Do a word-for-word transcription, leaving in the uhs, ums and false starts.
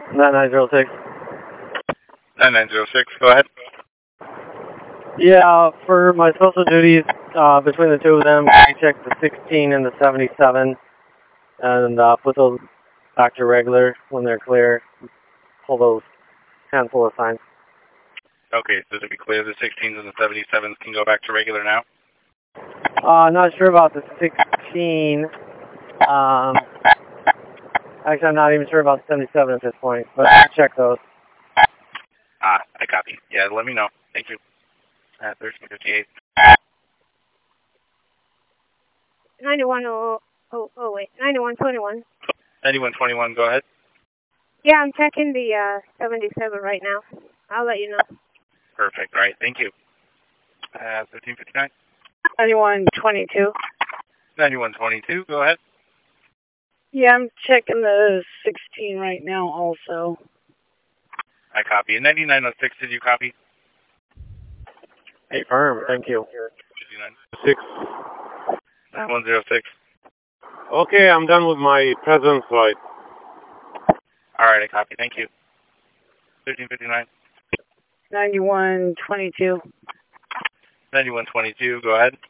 nine nine zero six. nine nine zero six, go ahead. Yeah, for my social duties, uh, between the two of them, I checked the sixteen and the seventy-seven, and uh, put those back to regular when they're clear. Pull those handful of signs. Okay, so to be clear, the sixteens and the seventy-sevens can go back to regular now? Uh, not sure about the sixteen. Um, actually, I'm not even sure about the seventy-seven at this point, but I'll check those. Ah, I copy. Yeah, let me know. Thank you. Uh, thirteen fifty-eight. ninety-one, oh, oh, oh, wait, ninety-one twenty-one. ninety-one twenty-one, go ahead. Yeah, I'm checking the uh, seventy-seven right now. I'll let you know. Perfect, all right, thank you. Uh, thirteen fifty-nine. ninety-one twenty-two. ninety-one twenty-two, go ahead. Yeah, I'm checking the sixteen right now also. I copy. And ninety-nine oh six, did you copy? Hey, firm, thank you. fifty-nine. Six. one zero six. Okay, I'm done with my presence flight. All right, I copy. Thank you. thirteen fifty-nine. ninety-one twenty-two. ninety-one twenty-two, go ahead.